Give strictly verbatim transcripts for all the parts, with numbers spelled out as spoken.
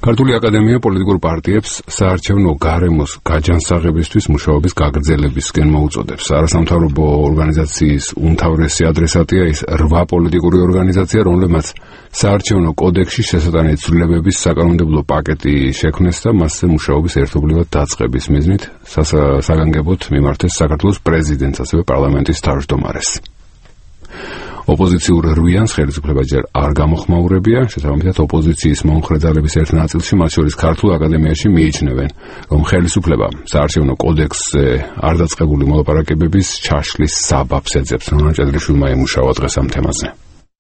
ქართული აკადემია პოლიტიკურ პარტიებს საარჩევნო გარემოს გაჯანსაღებისთვის მუშაობის გაგრძელებისკენ მოუწოდებს. არასამთავრობო ორგანიზაციის უმთავრესი ადრესატია ის რვა პოლიტიკური ორგანიზაცია, რომლებმაც საარჩევნო კოდექსში შესატანილი ცვლილებების საკანონმდებლო პაკეტი შექმნეს და მასზე მუშაობის ერთობლივად დაწყების მიზნით საგანგებოდ მიმართეს საქართველოს პრეზიდენტს, ასევე პარლამენტის თავმჯდომარეს. ოპოზიციურ რვიანს ხელისუფლება ჯერ არ გამოხმაურებია, შესაბამისად ოპოზიციის მომხრე ძალების ერთ ნაწილში, მათ შორის ქართულ აკადემიაში მიიჩნევენ, რომ ხელისუფლება საარჩევნო კოდექსზე არ დაწყებული მოლაპარაკებების ჩაშლის საბაბს ეძებს. ნონა ჭედრიშვილმა ემუშავა დღეს ამ თემაზე.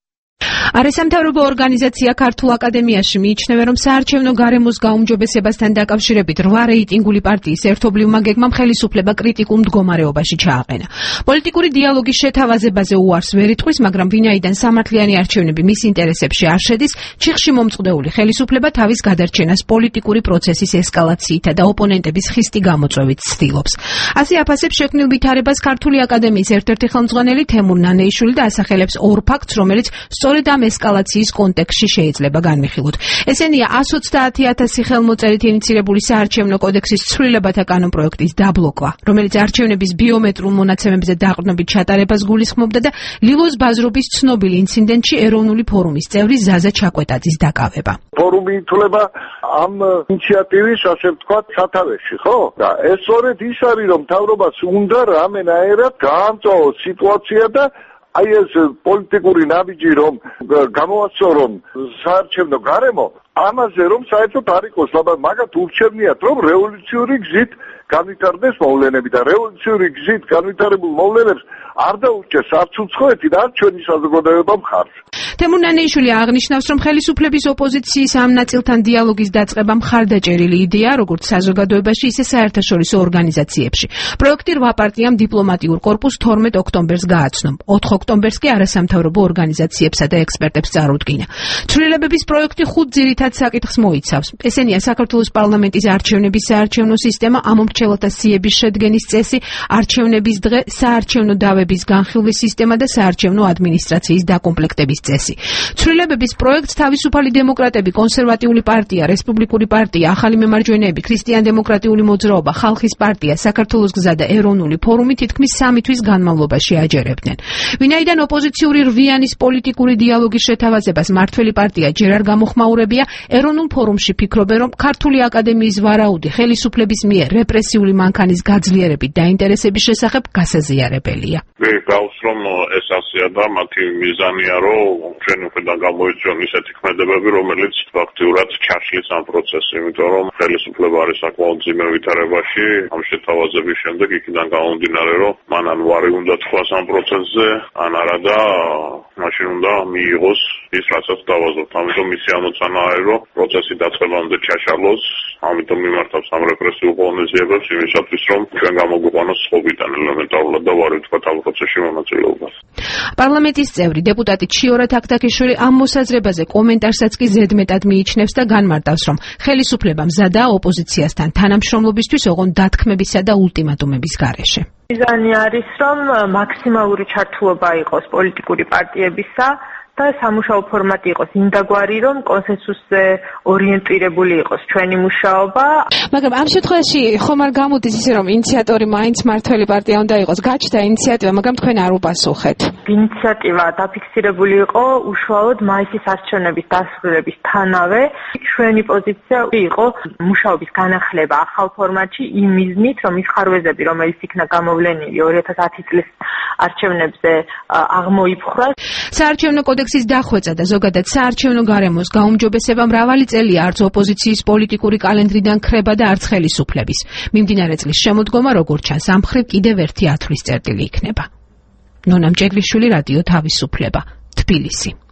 არასამთავრობო ორგანიზაცია ქართულ აკადემიაში მიიჩნევენ, რომ საარჩევნო გარემოს გაუმჯობესებასთან დაკავშირებით რვა რეიტინგული პარტიის ერთობლივმა გეგმამ ხელისუფლება კრიტიკულ მდგომარეობაში ჩააყენა. პოლიტიკური დიალოგის შეთავაზებაზე უარს ვერ იტყვის, მაგრამ ვინაიდან სამართლიანი არჩევნები მის ინტერესებში არ შედის, ჩიხში მომწყდეული ხელისუფლება თავის გადარჩენას პოლიტიკური პროცესის ესკალაციითა და ოპონენტების ხისტი გამოწვევით ცდილობს. ასე აფასებს შექმნილ ვითარებას ქართული აკადემიის ერთ-ერთი ხელმძღვანელი თემურ ნანეიშვილი და ასახელებს ორ ფაქტს, რომელიც სწორედ ამ ესკალაციის კონტექსტში შეიძლება განვიხილოთ. ესენია ას ოცდაათი ათასი ხელმოწერით ინიცირებული საარჩევნო კოდექსის ცვლილებათა კანონპროექტის დაბლოკვა, რომელიც არჩევნების ბიომეტრიულ მონაცემებზე დაყრდნობით ჩატარებას გულისხმობდა და ლილოს ბაზრობის ცნობილ ინციდენტში ეროვნული ფორუმის წევრი ზაზა ჩაკვეტაძის დაკავება. ფორუმი ითვლება ამ ინიციატივის, ასე ვთქვათ, სათავეში, ხო? და ეს სწორედ ის არის, რომ მთავრობას უნდა რამენაერად გაამწვაოს სიტუაცია და აი ეს პოლიტიკური ნაბიჯი რომ გამოასწორონ საარჩევნო გარემო, ამაზე რომ საერთოდ არ იყოს ლაბა, მაგათ ურჩევნიათ, რომ რევოლუციური გზით განვითარდეს მოვლენები და რევოლუციური გზით განვითარებულ მოვლენებს არ დაურჩეს არც უცხოეთი და არც ჩვენი საზოგადოება მხარს. თემურ ნანეიშვილი აღნიშნავს, რომ ხელისუფლების ოპოზიციის ამ ნაწილთან დიალოგის დაწყება მხარდაჭერილი იდეა, როგორც საზოგადოებაში, ისე საერთაშორისო ორგანიზაციებში. პროექტი რვა პარტიამ დიპლომატიურ კორპუსს თორმეტ ოქტომბერს გააცნო. ოთხ ოქტომბერს კი არასამთავრობო ორგანიზაციებსა და ექსპერტებს წარუდგინა. ცვლილებების პროექტი ხუთ ძირითად საკითხს მოიცავს. ესენია საქართველოს პარლამენტის არჩევნების საარჩევნო სისტემა, ამომრჩეველთა სიების შედგენის წესი, არჩევნების დღე, საარჩევნო დავების განხილვის სისტემა და საარჩევნო ადმინისტრაციის დაკომპლექტების წესი. ცვლილებების პროექტს თავისუფალი დემოკრატები, კონსერვატიული პარტია, რესპუბლიკური პარტია, ახალი მემარჯვენეები, ქრისტიან-დემოკრატიული მოძრაობა, ხალხის პარტია, საქართველოს გზა და ეროვნული ფორუმი თითქმის სამი თვის განმავლობაში აჯერებდნენ. ვინაიდან ოპოზიციური რვიანის პოლიტიკური დიალოგის შეთავაზებას მართველი პარტია ჯერ არ გამოხმაურებია, ეროვნულ ფორუმში ფიქრობენ, რომ ქართული აკადემიის ვარაუდი ხელისუფლების მიერ რეპრესიული მანქანის გაძლიერებით დაინტერესების შესახებ გასაზიარებელია. მე გავს რომ ეს ასეა და მათი მიზანია, რომ ჩვენ უხდან გამოიწვიონ ისეთი ქმედებები, რომელიც ფაქტიურად ჩაშლის ამ პროცესს, იმიტომ რომ ხელისუფლება არის საკმაოდ მძიმე ვითარებაში, ამ შეთავაზების შემდეგ იქიდან გამომდინარე, რომ მან ან ვარი უნდა თქვას ამ პროცესზე, ან არა და მაშინ უნდა მიიღოს ის, რასაც დავაზობთ. ამიტომ მისი ამოცანაა, რომ პროცესი დაწყებამდე ჩაშალოს, ამიტომ მიმართავს ამ რეპრესიულ ღონისძიებებს იმისათვის, რომ ჩვენ გამოგვიყვანოს სხვობიდან ელემენტარულად და ვარი ვთქვათ ამ პროცესში მონაწილეობას. პარლამენტის წევრი დეპუტატი ჩიორა თაქთაქიშვილი ამ მოსაზრებაზე კომენტარსაც კი ზედმეტად მიიჩნევს და განმარტავს, რომ ხელისუფლება მზადაა ოპოზიციასთან თანამშრომლობისთვის, ოღონდ დათქმებისა და ultimatumების გარეშე. მიზანი არის, რომ მაქსიმალური ჩართულობა იყოს პოლიტიკური პარტიებისა და სამუშაო ფორმატი იყოს იმდაგვარი, რომ კონსენსუსზე ორიენტირებული იყოს ჩვენი მუშაობა. მაგრამ ამ შემთხვევაში ხომ არ გამოდის ისე, რომ ინიციატორი მაინც მართველი პარტია უნდა იყოს? გაჩნდა ინიციატივა, მაგრამ თქვენ არ უპასუხეთ. ინიციატივა დაფიქსირებული იყო უშუალოდ მაისის არჩევნების დასრულებისთანავე. ჩვენი პოზიცია იყო მუშაობის განახლება ახალ ფორმატში იმ მიზნით, რომ ის ხარვეზები, რომელიც იქნა გამოვლენილი ორი ათას ათი წლის არჩევნებზე აღმოიფხვრა. საარჩევნო კოდექსის დახვეწა და ზოგადად საარჩევნო გარემოს გაუმჯობესება მრავალი წელია არც ოპოზიციის პოლიტიკური კალენდრიდან ქრება და არც ხელისუფლების. მიმდინარე წლის შემოდგომა, როგორც ჩანს, ამ მხრივ კიდევ ერთი ათვლის წერტილი იქნება. ნონა ჭედრიშვილი, რადიო თავისუფლება, თბილისი.